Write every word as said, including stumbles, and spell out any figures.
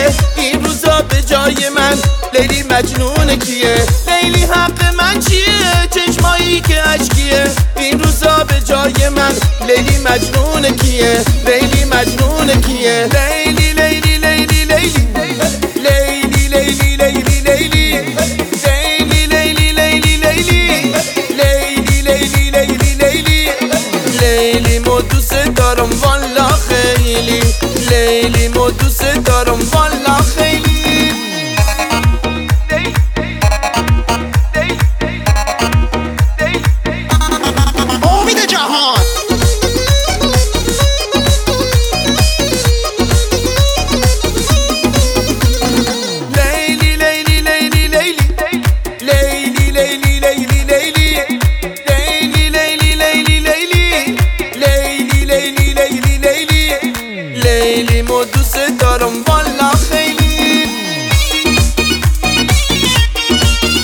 کیه این روزا به جای من؟ لیلی مجنون کیه؟ لیلی حق من چیه؟ چشمایی که اشکیه این روزا به جای من؟ لیلی مجنون کیه؟ لیلی مجنون کیه؟ لیلی لیلی لیلی لیلی لیلی لیلی لیلی لیلی لیلی لیلی لیلی لیلی لیلی لیلی لیلی لیلی لیلی مو دوست دارم والا خیلی لیلی مو دوست دارم والا